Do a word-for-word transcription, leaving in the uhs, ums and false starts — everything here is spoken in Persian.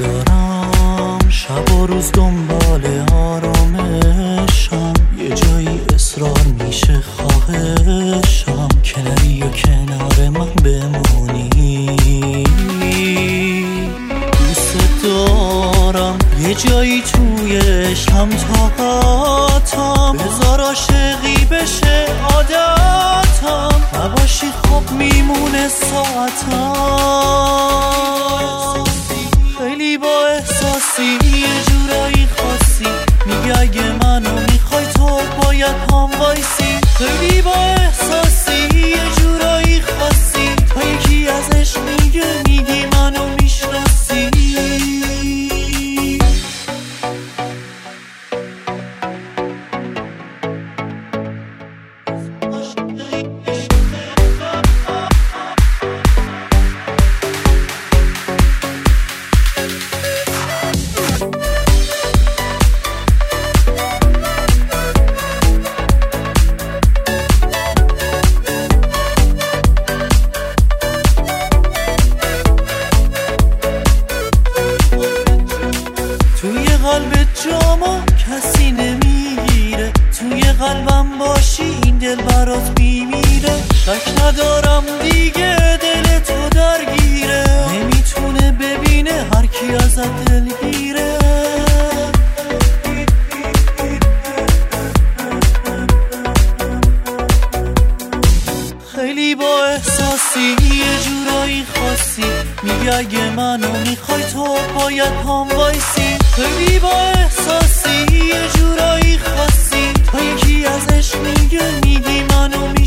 دارم، شب و روز دنبال آرامشم، یه جایی اصرار میشه خواهشم که نری و کنار من بمونی. دوست دارم یه جایی توی شم طاقتم، بذار عاشقی بشه عادتم، نباشی خب میمونه ساعتم. خیلی با احساسی یه جورایی خاصی، میگه اگه منو میخوای تو باید هم وایسی. خیلی با احساسی یه جورایی خاصی، تا یکی ازش میگه میگی منو میشناسی. توی قلب جامو کسی نمیگیره، توی قلبم باشی این دل برات میمیره. شک ندارم دیگه دل تو درگیره، نمیتونه ببینه هر کی ازت دلگیره. خیلی با احساسی یه جورایی خاصی، میگه اگه منو میخوای تو باید هم وایسی. خیلی با احساسی یه جورایی خاصی، تا یکی ازش میگه میگی منو میخوای.